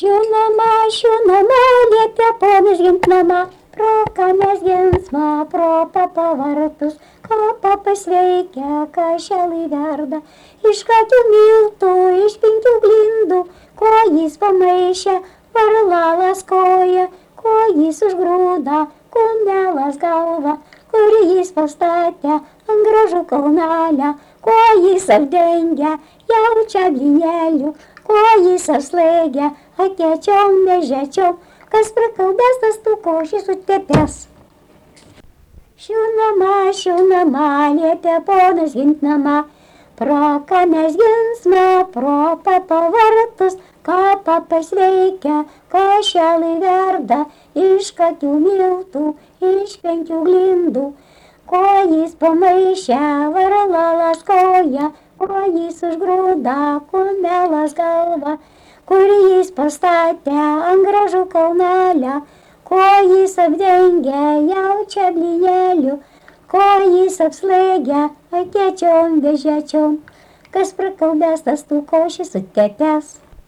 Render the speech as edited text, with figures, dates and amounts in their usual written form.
Šiūnama, liepė ponas gint pro ką mes ginsma, pro pavartus, ką pasveikia, kašelai verda, iš kakių miltų, iš 5 glindų, ko jis pamaišė, varlalas koja, ko jis užgrūda, kundelas galva, kurį jis pastatė ant gražų kalnelę, ko jis apdengia, jaučia blynelių, ko jis apslėgia, akėčiom, vežečiom, kas prakalbės, tas tų košį sutepės. Šiūnama, liepė ponas gint namą, pro ką mes ginsme, pro pavartus, ką pasveikia, kašelai verda, iš kakių miltų, iš 5 glindų, ko jis pamaišė, varlalas koja, ko jis užgrūda, kundelas galva, kurį jis pastatė ant gražų kalnelę, ko jis apdengia, jaučia blynelių, ko jis apslėgia, akėčiom, vežečiom, kas prakalbės, tas tų košį sutepės.